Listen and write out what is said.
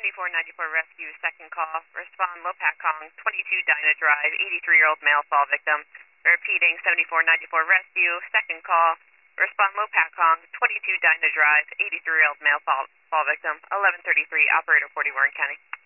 7494 rescue, second call. Respond Lopak Kong, 22 Dinah Drive, 83-year-old male fall victim. Repeating 7494 rescue, second call. Respond Lopak Kong, 22 Dinah Drive, 83-year-old male fall victim. 1133, operator 40 Warren County.